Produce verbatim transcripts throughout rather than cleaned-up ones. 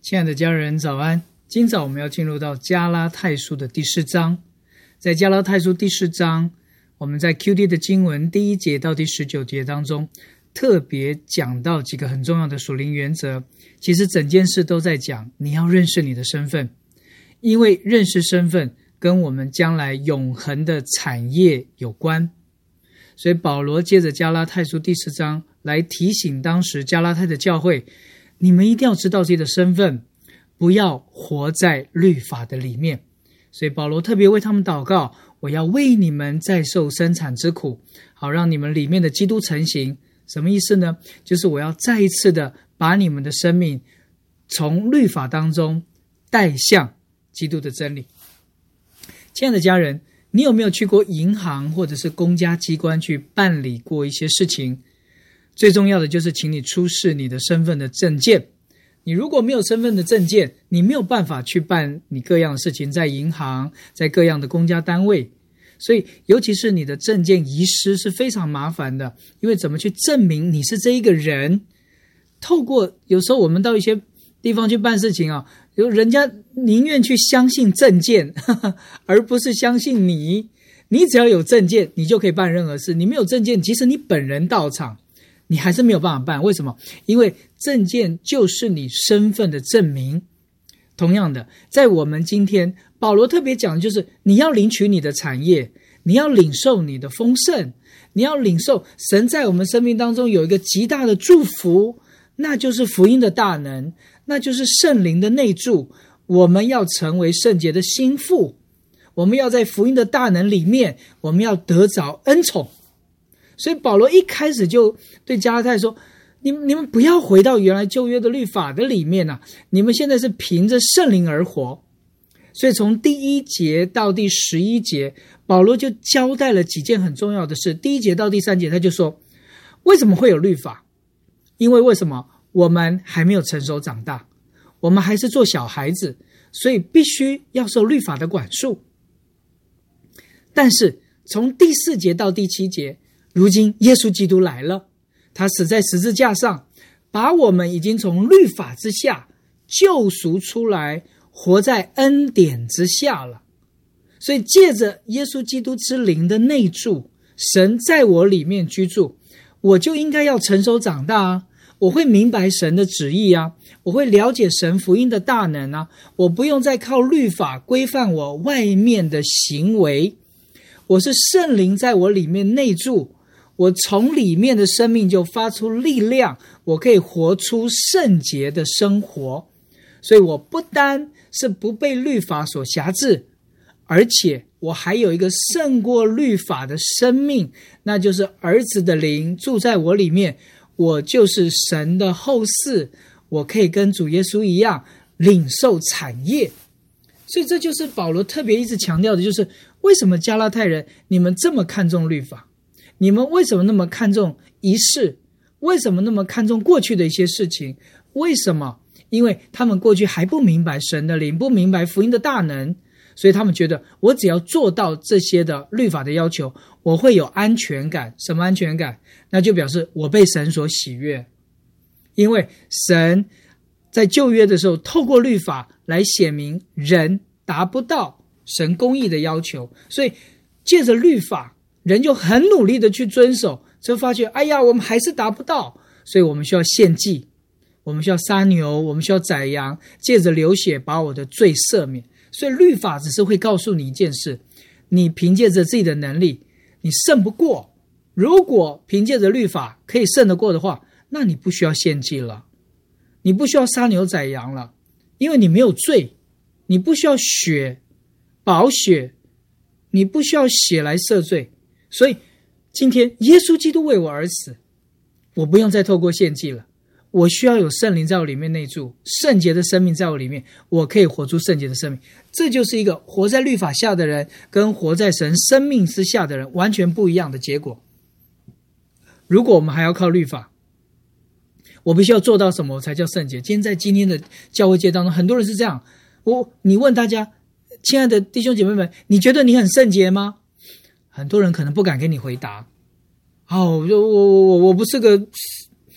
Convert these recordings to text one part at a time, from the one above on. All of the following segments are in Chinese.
亲爱的家人早安，今早我们要进入到加拉太书的第四章。在加拉太书第四章，我们在 Q D 的经文第一节到第十九节当中特别讲到几个很重要的属灵原则。其实整件事都在讲你要认识你的身份，因为认识身份跟我们将来永恒的产业有关。所以保罗接着加拉太书第四章来提醒当时加拉太的教会，你们一定要知道自己的身份，不要活在律法的里面。所以保罗特别为他们祷告，我要为你们再受生产之苦，好让你们里面的基督成型。什么意思呢？就是我要再一次的把你们的生命从律法当中带向基督的真理。亲爱的家人，你有没有去过银行或者是公家机关去办理过一些事情？最重要的就是请你出示你的身份的证件。你如果没有身份的证件，你没有办法去办你各样的事情，在银行，在各样的公家单位。所以尤其是你的证件遗失是非常麻烦的，因为怎么去证明你是这一个人？透过有时候我们到一些地方去办事情啊，人家宁愿去相信证件呵呵而不是相信你。你只要有证件，你就可以办任何事。你没有证件，即使你本人到场，你还是没有办法办。为什么？因为证件就是你身份的证明。同样的，在我们今天保罗特别讲的就是你要领取你的产业，你要领受你的丰盛，你要领受神在我们生命当中有一个极大的祝福，那就是福音的大能，那就是圣灵的内住。我们要成为圣洁的心腹，我们要在福音的大能里面，我们要得着恩宠。所以保罗一开始就对加拉太说，你们你们不要回到原来旧约的律法的里面啊，你们现在是凭着圣灵而活。所以从第一节到第十一节，保罗就交代了几件很重要的事。第一节到第三节他就说，为什么会有律法？因为为什么？我们还没有成熟长大，我们还是做小孩子，所以必须要受律法的管束。但是从第四节到第七节，如今耶稣基督来了，他死在十字架上，把我们已经从律法之下救赎出来，活在恩典之下了。所以借着耶稣基督之灵的内住，神在我里面居住，我就应该要成熟长大啊！我会明白神的旨意啊，我会了解神福音的大能啊，我不用再靠律法规范我外面的行为。我是圣灵在我里面内住，我从里面的生命就发出力量，我可以活出圣洁的生活。所以我不单是不被律法所辖制，而且我还有一个胜过律法的生命，那就是儿子的灵住在我里面，我就是神的后嗣，我可以跟主耶稣一样领受产业。所以这就是保罗特别一直强调的，就是为什么加拉太人你们这么看重律法，你们为什么那么看重仪式，为什么那么看重过去的一些事情？为什么？因为他们过去还不明白神的灵，不明白福音的大能，所以他们觉得我只要做到这些的律法的要求，我会有安全感。什么安全感？那就表示我被神所喜悦。因为神在旧约的时候透过律法来显明人达不到神公义的要求，所以借着律法人就很努力的去遵守，就发觉哎呀我们还是达不到，所以我们需要献祭，我们需要杀牛，我们需要宰羊，借着流血把我的罪赦免。所以律法只是会告诉你一件事，你凭借着自己的能力你胜不过，如果凭借着律法可以胜得过的话，那你不需要献祭了，你不需要杀牛宰羊了，因为你没有罪，你不需要血宝血，你不需要血来赦罪。所以今天耶稣基督为我而死，我不用再透过献祭了，我需要有圣灵在我里面内住，圣洁的生命在我里面，我可以活出圣洁的生命。这就是一个活在律法下的人跟活在神生命之下的人完全不一样的结果。如果我们还要靠律法，我必须要做到什么我才叫圣洁？今天在今天的教会界当中，很多人是这样。我你问大家，亲爱的弟兄姐妹们，你觉得你很圣洁吗？很多人可能不敢给你回答。哦，我我我我不是个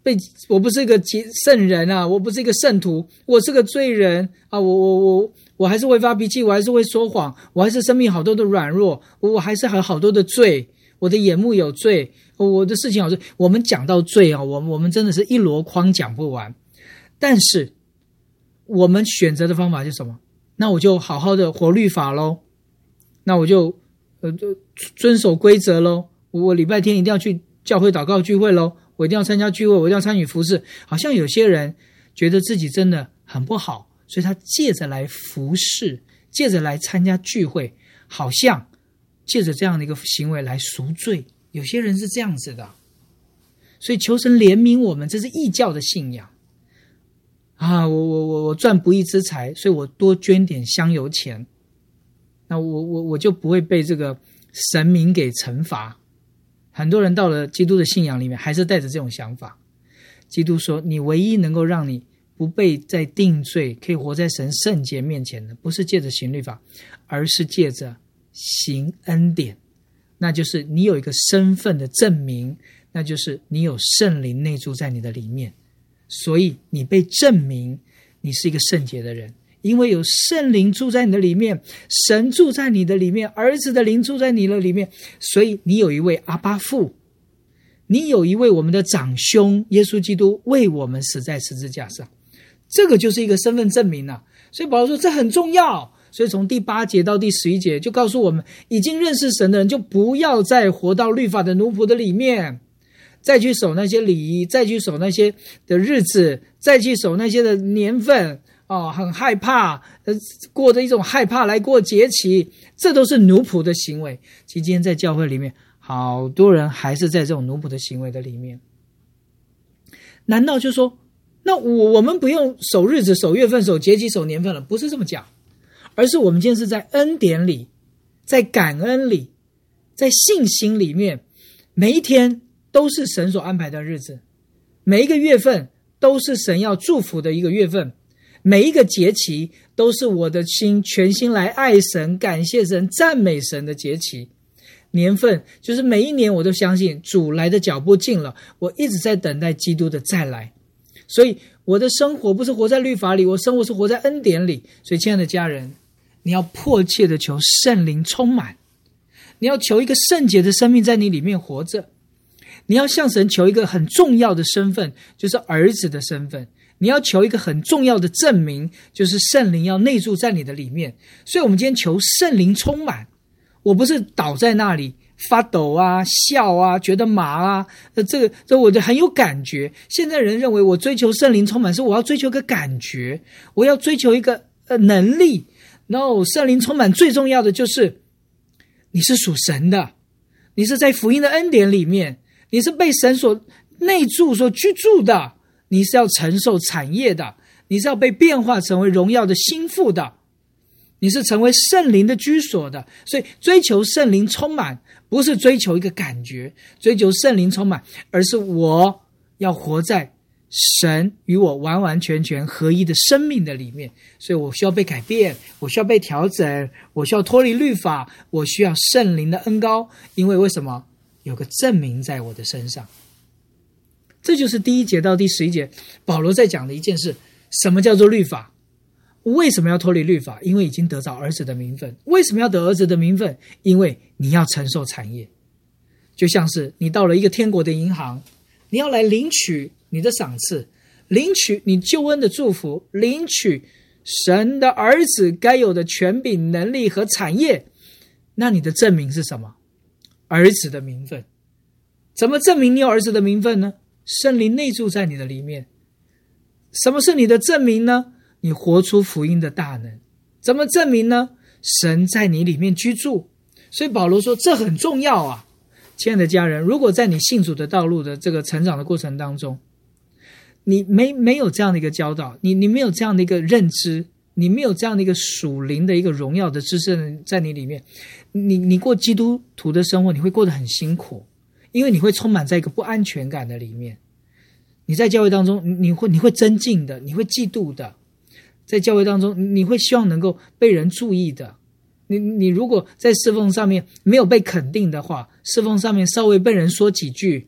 被我不是一个圣人啊，我不是一个圣徒，我是个罪人啊，我我我我还是会发脾气，我还是会说谎，我还是生命好多的软弱，我我还是还有好多的罪，我的眼目有罪，我的事情有罪。我们讲到罪啊，我们我们真的是一箩筐讲不完。但是我们选择的方法是什么？那我就好好的活律法咯，那我就呃就遵守规则咯，我礼拜天一定要去教会祷告聚会咯，我一定要参加聚会，我一定要参与服事。好像有些人觉得自己真的很不好，所以他借着来服事，借着来参加聚会，好像借着这样的一个行为来赎罪。有些人是这样子的，所以求神怜悯我们，这是异教的信仰啊！我我我我赚不义之财，所以我多捐点香油钱，那我我我就不会被这个神明给惩罚。很多人到了基督的信仰里面，还是带着这种想法。基督说，你唯一能够让你不被再定罪，可以活在神圣洁面前的，不是借着行律法，而是借着行恩典。那就是你有一个身份的证明，那就是你有圣灵内住在你的里面，所以你被证明你是一个圣洁的人，因为有圣灵住在你的里面，神住在你的里面，儿子的灵住在你的里面，所以你有一位阿爸父，你有一位我们的长兄耶稣基督为我们死在十字架上，这个就是一个身份证明啊。所以保罗说这很重要，所以从第八节到第十一节就告诉我们，已经认识神的人就不要再活到律法的奴仆的里面，再去守那些礼仪，再去守那些的日子，再去守那些的年份哦，很害怕，呃，过着一种害怕来过节期，这都是奴仆的行为。其实今天在教会里面，好多人还是在这种奴仆的行为的里面。难道就说，那我我们不用守日子、守月份、守节期、守年份了？不是这么讲，而是我们今天是在恩典里，在感恩里，在信心里面，每一天都是神所安排的日子，每一个月份都是神要祝福的一个月份，每一个节期都是我的心全心来爱神、感谢神、赞美神的节期。年份就是每一年我都相信主来的脚步近了，我一直在等待基督的再来。所以我的生活不是活在律法里，我生活是活在恩典里。所以亲爱的家人，你要迫切的求圣灵充满，你要求一个圣洁的生命在你里面活着，你要向神求一个很重要的身份，就是儿子的身份，你要求一个很重要的证明，就是圣灵要内住在你的里面。所以我们今天求圣灵充满，我不是倒在那里发抖啊、笑啊、觉得麻啊，这个这我很有感觉。现在人认为我追求圣灵充满是我要追求一个感觉，我要追求一个呃能力。No， 圣灵充满最重要的就是你是属神的，你是在福音的恩典里面，你是被神所内住、所居住的，你是要承受产业的，你是要被变化成为荣耀的心腹的，你是成为圣灵的居所的。所以追求圣灵充满不是追求一个感觉，追求圣灵充满，而是我要活在神与我完完全全合一的生命的里面。所以我需要被改变，我需要被调整，我需要脱离律法，我需要圣灵的恩膏。因为为什么？有个证明在我的身上。这就是第一节到第十一节保罗在讲的一件事。什么叫做律法？为什么要脱离律法？因为已经得到儿子的名分。为什么要得儿子的名分？因为你要承受产业。就像是你到了一个天国的银行，你要来领取你的赏赐，领取你救恩的祝福，领取神的儿子该有的权柄、能力和产业。那你的证明是什么？儿子的名分。怎么证明你有儿子的名分呢？圣灵内住在你的里面。什么是你的证明呢？你活出福音的大能。怎么证明呢？神在你里面居住。所以保罗说这很重要啊。亲爱的家人，如果在你信主的道路的这个成长的过程当中，你没没有这样的一个教导，你你没有这样的一个认知，你没有这样的一个属灵的一个荣耀的知识在你里面，你你过基督徒的生活，你会过得很辛苦，因为你会充满在一个不安全感的里面。你在教会当中，你会你会增进的，你会嫉妒的，在教会当中，你会希望能够被人注意的。你你如果在侍奉上面没有被肯定的话，侍奉上面稍微被人说几句，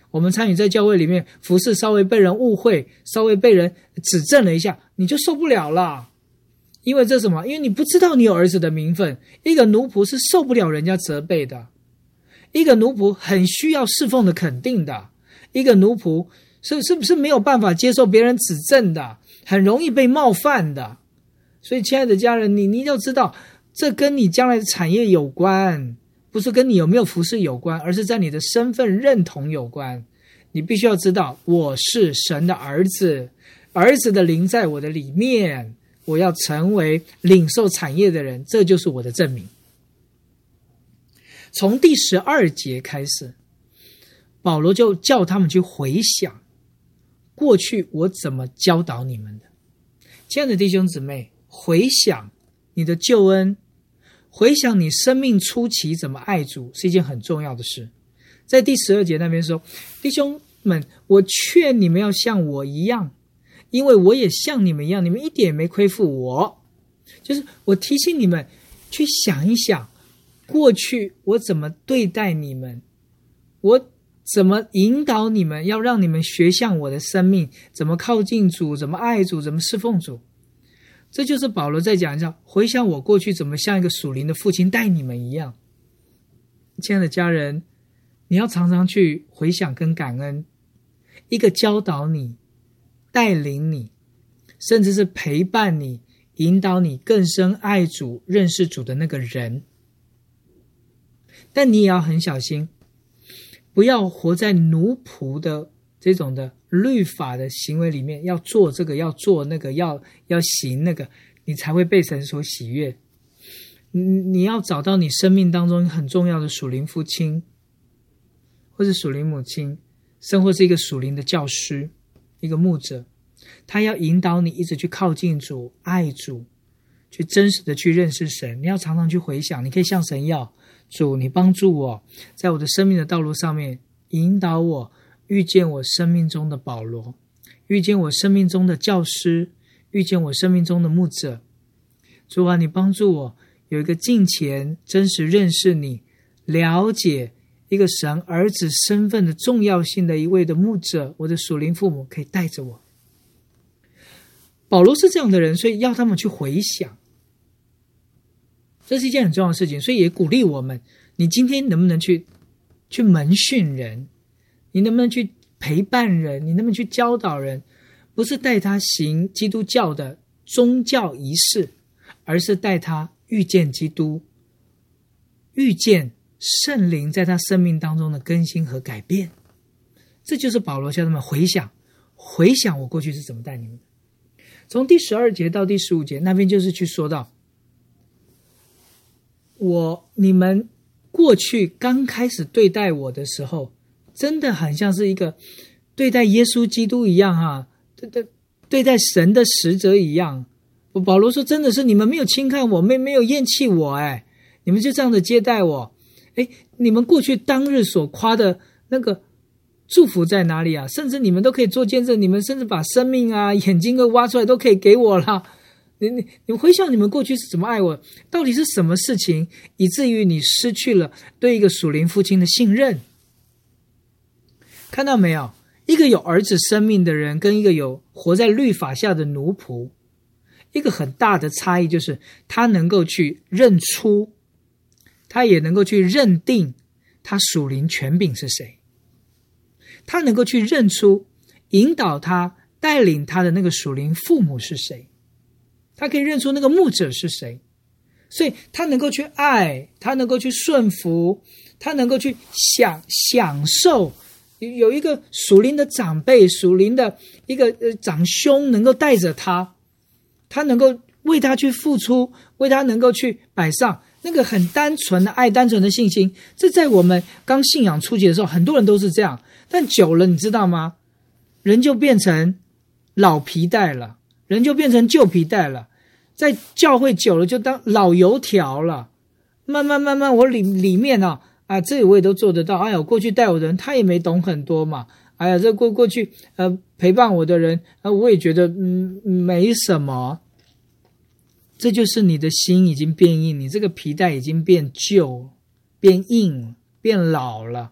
我们参与在教会里面服事，稍微被人误会，稍微被人指正了一下，你就受不了了。因为这什么？因为你不知道你有儿子的名分。一个奴仆是受不了人家责备的，一个奴仆很需要侍奉的肯定的，一个奴仆是是不是没有办法接受别人指正的，很容易被冒犯的。所以亲爱的家人，你你要知道，这跟你将来的产业有关，不是跟你有没有服事有关，而是在你的身份认同有关。你必须要知道，我是神的儿子，儿子的灵在我的里面，我要成为领受产业的人，这就是我的证明。从第十二节开始，保罗就叫他们去回想过去我怎么教导你们的。亲爱的弟兄姊妹，回想你的救恩，回想你生命初期怎么爱主，是一件很重要的事。在第十二节那边说，弟兄们，我劝你们要像我一样，因为我也像你们一样，你们一点也没亏负我。就是我提醒你们去想一想，过去我怎么对待你们，我怎么引导你们，要让你们学像我的生命，怎么靠近主，怎么爱主，怎么侍奉主。这就是保罗在讲一下，回想我过去怎么像一个属灵的父亲带你们一样。亲爱的家人，你要常常去回想跟感恩一个教导你、带领你，甚至是陪伴你、引导你更深爱主、认识主的那个人。但你也要很小心，不要活在奴仆的这种的律法的行为里面，要做这个，要做那个，要要行那个，你才会被神所喜悦。你你要找到你生命当中很重要的属灵父亲，或是属灵母亲，甚或是一个属灵的教师，一个牧者，他要引导你一直去靠近主、爱主，去真实的去认识神。你要常常去回想，你可以向神要，主，你帮助我在我的生命的道路上面引导我遇见我生命中的保罗，遇见我生命中的教师，遇见我生命中的牧者。主啊，你帮助我有一个敬虔真实认识你，了解一个神儿子身份的重要性的一位的牧者，我的属灵父母可以带着我。保罗是这样的人，所以要他们去回想，这是一件很重要的事情。所以也鼓励我们，你今天能不能去去门训人，你能不能去陪伴人，你能不能去教导人，不是带他行基督教的宗教仪式，而是带他遇见基督，遇见圣灵在他生命当中的更新和改变。这就是保罗叫他们回想，回想我过去是怎么带你们的。从第十二节到第十五节那边就是去说到，我你们过去刚开始对待我的时候，真的很像是一个对待耶稣基督一样啊，对对对待神的使者一样。保罗说，真的是你们没有轻看我，没没有厌弃我，哎，你们就这样的接待我。哎，你们过去当日所夸的那个祝福在哪里啊？甚至你们都可以做见证，你们甚至把生命啊、眼睛都挖出来都可以给我了。你你你回想你们过去是怎么爱我，到底是什么事情以至于你失去了对一个属灵父亲的信任？看到没有？一个有儿子生命的人跟一个有活在律法下的奴仆，一个很大的差异就是他能够去认出，他也能够去认定他属灵权柄是谁，他能够去认出引导他带领他的那个属灵父母是谁，他可以认出那个牧者是谁，所以他能够去爱，他能够去顺服，他能够去享享受有一个属灵的长辈，属灵的一个呃长兄能够带着他，他能够为他去付出，为他能够去摆上那个很单纯的爱，单纯的信心。这在我们刚信仰初期的时候，很多人都是这样，但久了你知道吗？人就变成老皮带了，人就变成旧皮带了，在教会久了就当老油条了。慢慢慢慢我里里面啊啊，这我也都做得到。哎呀，过去带我的人他也没懂很多嘛。哎呀，这过过去呃陪伴我的人，呃我也觉得嗯没什么。这就是你的心已经变硬，你这个皮带已经变旧、变硬、变老了。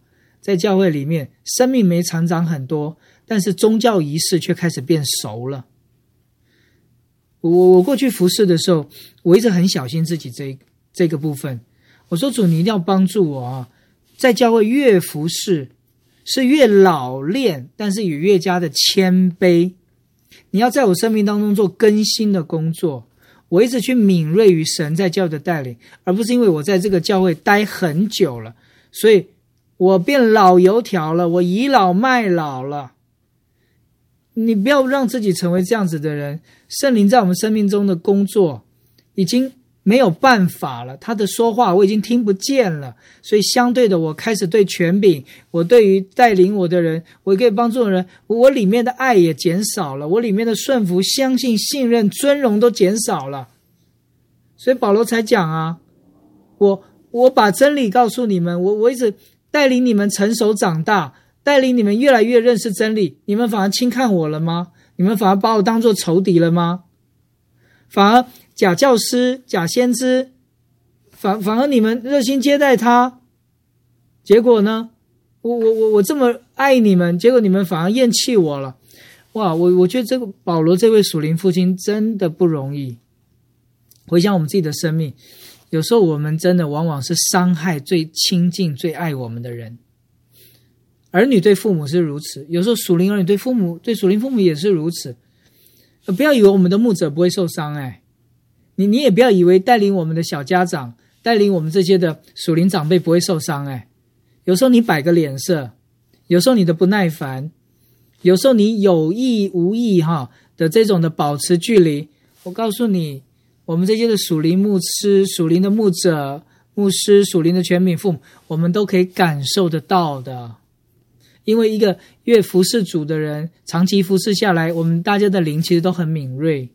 在教会里面生命没成长很多，但是宗教仪式却开始变熟了。我我过去服侍的时候，我一直很小心自己这这个部分。我说主，你一定要帮助我啊，在教会越服侍是越老练，但是也越加的谦卑。你要在我生命当中做更新的工作，我一直去敏锐于神在教会的带领，而不是因为我在这个教会待很久了，所以我变老油条了，我倚老卖老了。你不要让自己成为这样子的人。圣灵在我们生命中的工作已经没有办法了，他的说话我已经听不见了，所以相对的，我开始对权柄，我对于带领我的人，我可以帮助的人，我里面的爱也减少了，我里面的顺服、相信、信任、尊荣都减少了。所以保罗才讲啊，我我把真理告诉你们，我我一直带领你们成熟长大，带领你们越来越认识真理，你们反而轻看我了吗？你们反而把我当作仇敌了吗？反而假教师、假先知，反反而你们热心接待他，结果呢，我我我我这么爱你们，结果你们反而厌弃我了。哇，我我觉得这个保罗这位属灵父亲真的不容易。回想我们自己的生命，有时候我们真的往往是伤害最亲近、最爱我们的人。儿女对父母是如此，有时候属灵儿女对父母、对属灵父母也是如此。不要以为我们的牧者不会受伤，哎，你你也不要以为带领我们的小家长、带领我们这些的属灵长辈不会受伤，哎，有时候你摆个脸色，有时候你的不耐烦，有时候你有意无意哈的这种的保持距离，我告诉你，我们这些的属灵牧师、属灵的牧者、牧师、属灵的权柄父母，我们都可以感受得到的。因为一个越服侍主的人，长期服侍下来，我们大家的灵其实都很敏锐。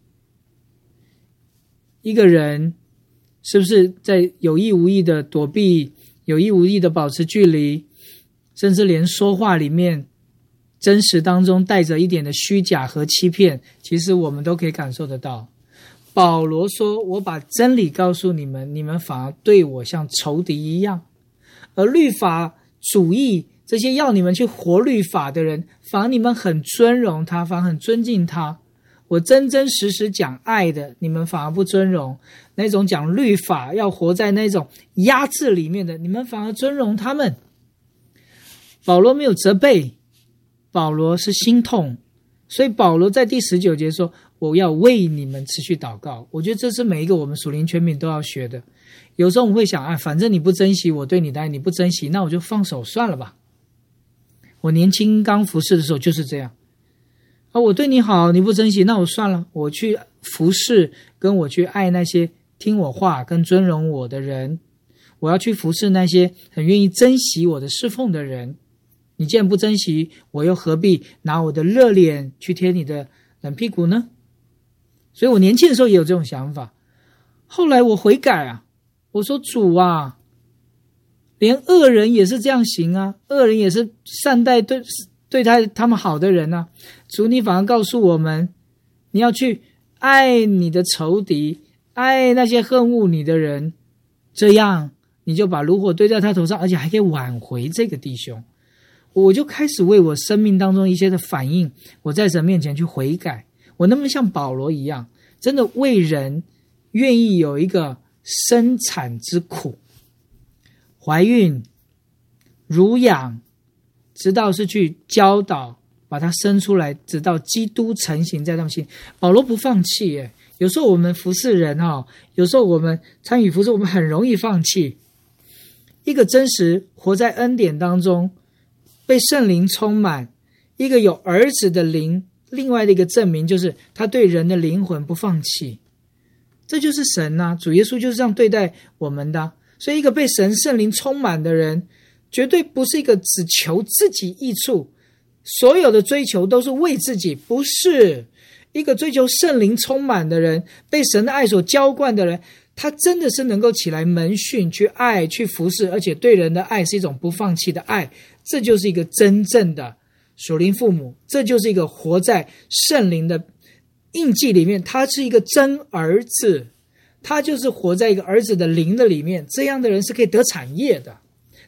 一个人是不是在有意无意的躲避，有意无意的保持距离，甚至连说话里面真实当中带着一点的虚假和欺骗，其实我们都可以感受得到。保罗说，我把真理告诉你们，你们反而对我像仇敌一样。而律法主义这些要你们去活律法的人，反而你们很尊荣他，反而很尊敬他。我真真实实讲爱的，你们反而不尊荣。那种讲律法要活在那种压制里面的，你们反而尊荣他们。保罗没有责备，保罗是心痛。所以保罗在第十九节说，我要为你们持续祷告。我觉得这是每一个我们属灵权柄都要学的。有时候我们会想，哎，反正你不珍惜我对你的爱，你不珍惜，那我就放手算了吧。我年轻刚服侍的时候就是这样啊，我对你好，你不珍惜，那我算了，我去服侍，跟我去爱那些听我话跟尊荣我的人，我要去服侍那些很愿意珍惜我的侍奉的人。你既然不珍惜，我又何必拿我的热脸去贴你的冷屁股呢？所以我年轻的时候也有这种想法。后来我悔改啊，我说主啊，连恶人也是这样行啊，恶人也是善待对对他他们好的人啊。主，你反而告诉我们，你要去爱你的仇敌，爱那些恨恶你的人，这样你就把炉火堆在他头上，而且还可以挽回这个弟兄。我就开始为我生命当中一些的反应，我在神面前去悔改。我能不能像保罗一样，真的为人愿意有一个生产之苦，怀孕、乳养，直到是去教导，把它生出来，直到基督成形在他们心。保罗不放弃耶。有时候我们服侍人哈，有时候我们参与服侍，我们很容易放弃。一个真实活在恩典当中，被圣灵充满，一个有儿子的灵，另外的一个证明就是他对人的灵魂不放弃。这就是神啊，主耶稣就是这样对待我们的。所以一个被神圣灵充满的人，绝对不是一个只求自己益处，所有的追求都是为自己，不是。一个追求圣灵充满的人，被神的爱所浇灌的人，他真的是能够起来门训，去爱，去服侍，而且对人的爱是一种不放弃的爱。这就是一个真正的属灵父母，这就是一个活在圣灵的印记里面，他是一个真儿子，他就是活在一个儿子的灵的里面。这样的人是可以得产业的，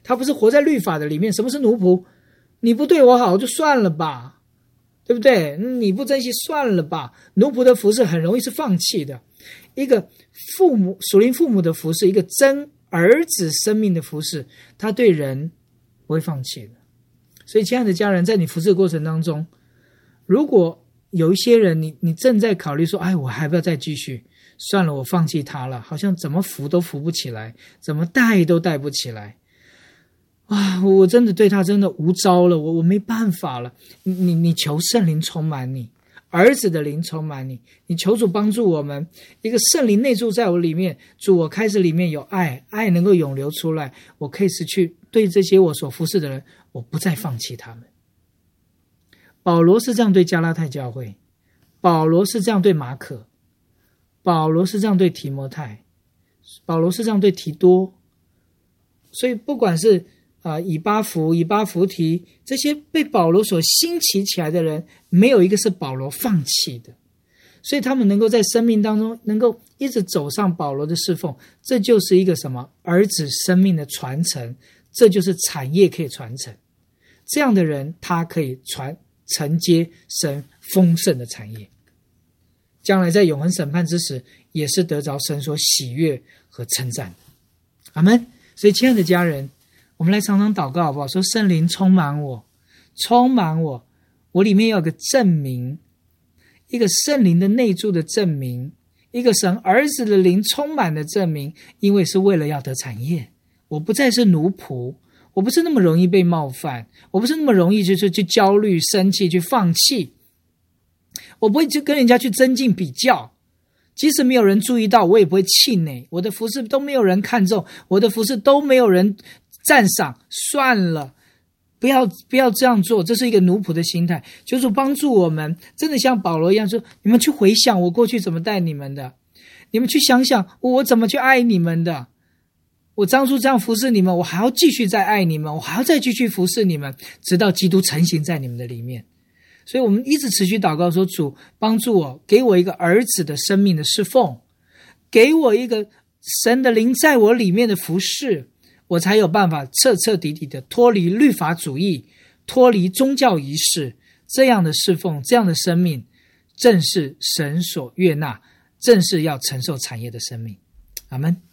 他不是活在律法的里面。什么是奴仆？你不对我好就算了吧，对不对？你不珍惜算了吧。奴仆的服侍很容易是放弃的。一个父母属灵父母的服侍，一个真儿子生命的服侍，他对人不会放弃的。所以亲爱的家人，在你服侍的过程当中，如果有一些人你你正在考虑说，哎，我还不要再继续，算了，我放弃他了，好像怎么扶都扶不起来，怎么带都带不起来啊！我真的对他真的无招了，我我没办法了。你你你求圣灵充满你，儿子的灵充满你，你求主帮助我们，一个圣灵内住在我里面，主，我开始里面有爱，爱能够涌流出来，我可以是去对这些我所服侍的人，我不再放弃他们。保罗是这样对加拉太教会，保罗是这样对马可，保罗是这样对提摩太，保罗是这样对提多。所以不管是呃以巴弗、以巴弗提这些被保罗所兴起起来的人，没有一个是保罗放弃的，所以他们能够在生命当中能够一直走上保罗的侍奉，这就是一个什么儿子生命的传承，这就是产业可以传承。这样的人他可以传承接神丰盛的产业，将来在永恒审判之时也是得着神所喜悦和称赞的。阿们。所以亲爱的家人，我们来常常祷告好不好？说圣灵充满我，充满我，我里面要有个证明，一个圣灵的内住的证明，一个神儿子的灵充满的证明，因为是为了要得产业。我不再是奴仆，我不是那么容易被冒犯，我不是那么容易就是去焦虑、生气、去放弃，我不会去跟人家去增进比较，即使没有人注意到，我也不会气馁。我的服事都没有人看重，我的服事都没有人赞赏，算了，不要不要这样做，这是一个奴仆的心态。求主帮助我们，真的像保罗一样说，你们去回想我过去怎么带你们的，你们去想想我怎么去爱你们的，我当初这样服侍你们，我还要继续再爱你们，我还要再继续服侍你们，直到基督成型在你们的里面。所以我们一直持续祷告说，主帮助我，给我一个儿子的生命的侍奉，给我一个神的灵在我里面的服侍，我才有办法彻彻底底的脱离律法主义，脱离宗教仪式，这样的侍奉，这样的生命正是神所悦纳，正是要承受产业的生命。阿们。